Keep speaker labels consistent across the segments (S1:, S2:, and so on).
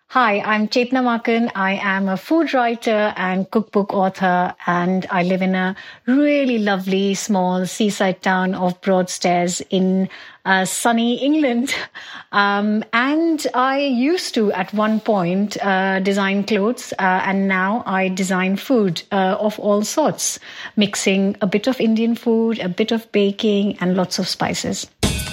S1: Hi, I'm Chetna Makan. I am a food writer and cookbook author, and I live in a really lovely small seaside town of Broadstairs in sunny England. And I used to, at one point, design clothes, and now I design food of all sorts, mixing a bit of Indian food, a bit of baking, and lots of spices.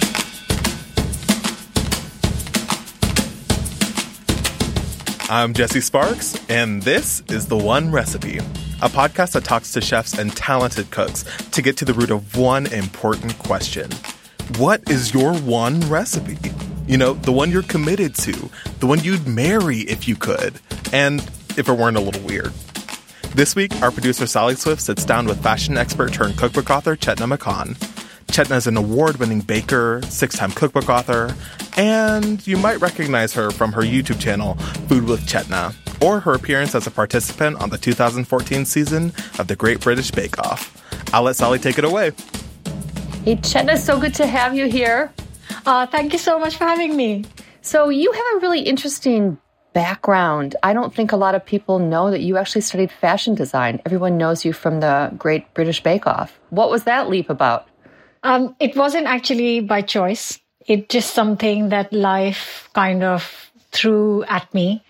S2: I'm Jesse Sparks, and this is The One Recipe, a podcast that talks to chefs and talented cooks to get to the root of one important question. What is your one recipe? You know, the one you're committed to, the one you'd marry if you could, and if it weren't a little weird. This week, our producer Sally Swift sits down with fashion expert turned cookbook author Chetna Makan. Chetna is an award-winning baker, 6-time cookbook author, and you might recognize her from her YouTube channel, Food with Chetna, or her appearance as a participant on the 2014 season of the Great British Bake Off. I'll let Sally take it away.
S3: Hey, Chetna, so good to have you here.
S1: Thank you so much for having me.
S3: So you have a really interesting background. I don't think a lot of people know that you actually studied fashion design. Everyone knows you from the Great British Bake Off. What was that leap about?
S1: It wasn't actually by choice. It's just something that life kind of threw at me.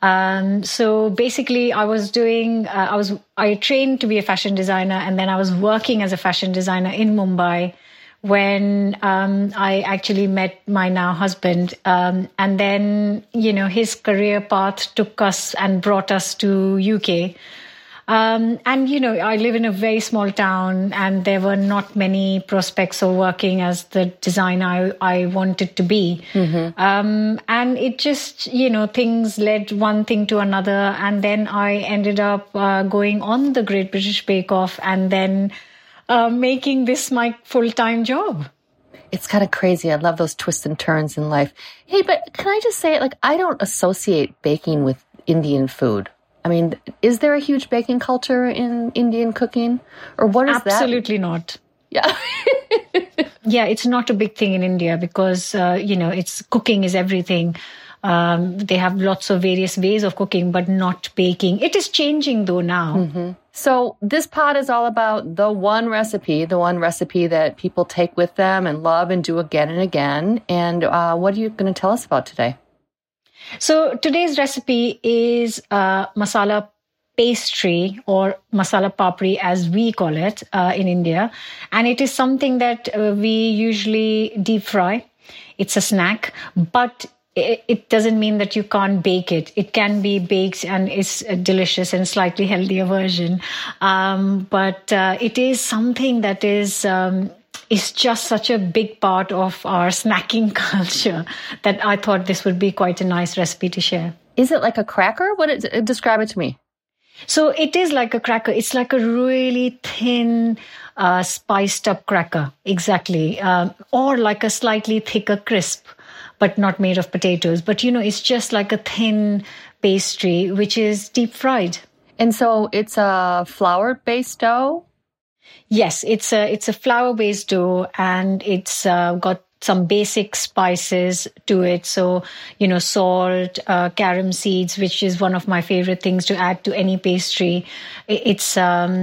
S1: So basically, I trained to be a fashion designer, and then I was working as a fashion designer in Mumbai when I actually met my now husband. And then, his career path took us and brought us to UK. And, I live in a very small town, and there were not many prospects of working as the designer I wanted to be. Mm-hmm. And it just, things led one thing to another. And then I ended up going on the Great British Bake Off and then making this my full-time job.
S3: It's kind of crazy. I love those twists and turns in life. Hey, but can I just say, I don't associate baking with Indian food. I mean, is there a huge baking culture in Indian cooking? Or what is that?
S1: Absolutely not.
S3: Yeah.
S1: Yeah, it's not a big thing in India because, it's cooking is everything. They have lots of various ways of cooking, but not baking. It is changing though now.
S3: Mm-hmm. So this pod is all about the one recipe that people take with them and love and do again and again. And what are you going to tell us about today?
S1: So today's recipe is masala pastry or masala papri as we call it in India. And it is something that we usually deep fry. It's a snack, but it doesn't mean that you can't bake it. It can be baked and it's a delicious and slightly healthier version. But it is something that is just such a big part of our snacking culture that I thought this would be quite a nice recipe to share.
S3: Is it like a cracker? Describe it to me.
S1: So it is like a cracker. It's like a really thin, spiced up cracker. Exactly. Or like a slightly thicker crisp, but not made of potatoes. But, it's just like a thin pastry, which is deep fried.
S3: And so it's a flour-based dough?
S1: Yes, it's a flour-based dough, and it's got some basic spices to it. So, salt, carom seeds, which is one of my favorite things to add to any pastry. It's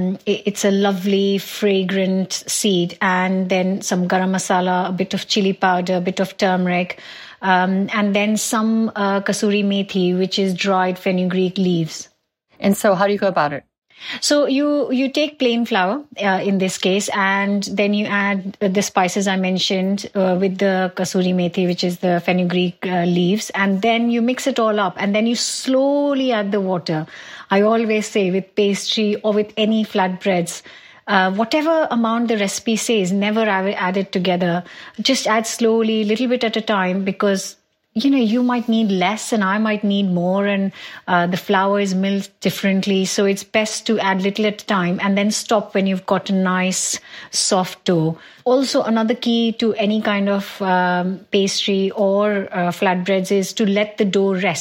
S1: a lovely, fragrant seed, and then some garam masala, a bit of chili powder, a bit of turmeric, and then some kasuri methi, which is dried fenugreek leaves.
S3: And so how do you go about it?
S1: So you take plain flour in this case, and then you add the spices I mentioned with the kasuri methi, which is the fenugreek leaves, and then you mix it all up, and then you slowly add the water. I always say with pastry or with any flatbreads, whatever amount the recipe says, never add it together. Just add slowly, little bit at a time, because you might need less and I might need more, and the flour is milled differently. So it's best to add little at a time and then stop when you've got a nice soft dough. Also, another key to any kind of pastry or flatbreads is to let the dough rest.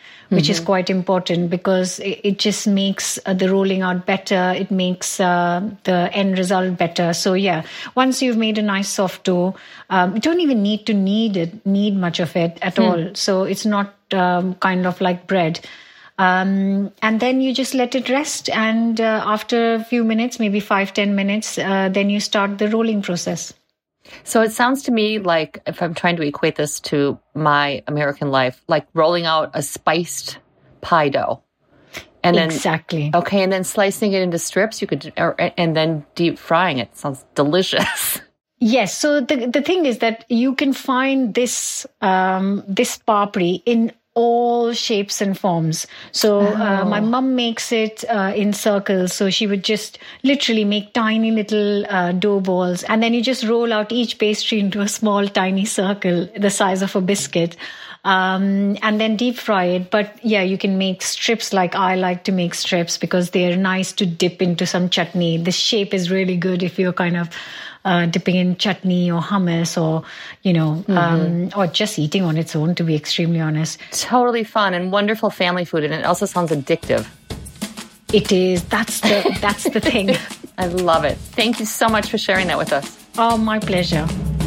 S1: which is quite important because it just makes the rolling out better. It makes the end result better. So yeah, once you've made a nice soft dough, you don't even need much of it at all. So it's not kind of like bread. And then you just let it rest. And after a few minutes, maybe 5-10 minutes, then you start the rolling process.
S3: So it sounds to me like, if I'm trying to equate this to my American life, like rolling out a spiced pie dough. And then,
S1: exactly.
S3: Okay, and then slicing it into strips, and then deep frying it. Sounds delicious.
S1: Yes. So the thing is that you can find this papri in all shapes and forms. So my mum makes it in circles. So she would just literally make tiny little dough balls, and then you just roll out each pastry into a small tiny circle the size of a biscuit, and then deep fry it. But yeah, you can make strips like I like to make strips because they're nice to dip into some chutney. The shape is really good if you're kind of dipping in chutney or hummus or, or just eating on its own, to be extremely honest.
S3: Totally fun and wonderful family food. And it also sounds addictive.
S1: It is. That's the thing.
S3: I love it. Thank you so much for sharing that with us.
S1: Oh, my pleasure.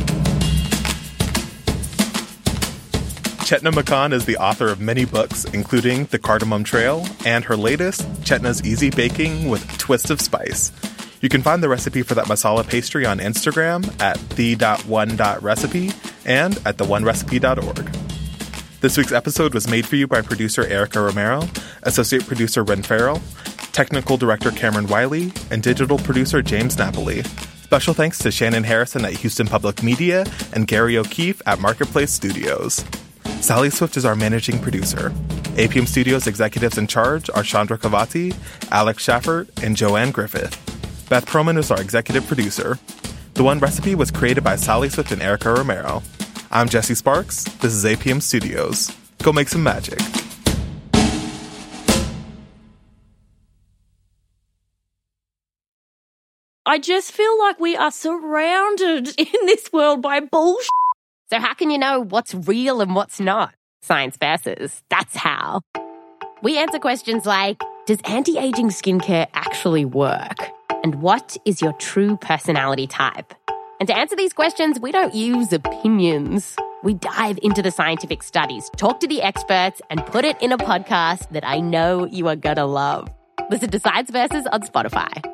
S2: Chetna McCann is the author of many books, including The Cardamom Trail and her latest, Chetna's Easy Baking with Twist of Spice. You can find the recipe for that masala pastry on Instagram at the.one.recipe and at theonerecipe.org. This week's episode was made for you by producer Erica Romero, associate producer Ren Farrell, technical director Cameron Wiley, and digital producer James Napoli. Special thanks to Shannon Harrison at Houston Public Media and Gary O'Keefe at Marketplace Studios. Sally Swift is our managing producer. APM Studios executives in charge are Chandra Kavati, Alex Schaffert, and Joanne Griffith. Beth Perlman is our executive producer. The One Recipe was created by Sally Swift and Erica Romero. I'm Jesse Sparks. This is APM Studios. Go make some magic.
S4: I just feel like we are surrounded in this world by bullshit.
S5: So how can you know what's real and what's not? Science versus. That's how. We answer questions like, does anti-aging skincare actually work? And what is your true personality type? And to answer these questions, we don't use opinions. We dive into the scientific studies, talk to the experts, and put it in a podcast that I know you are gonna love. Listen to Science Versus on Spotify.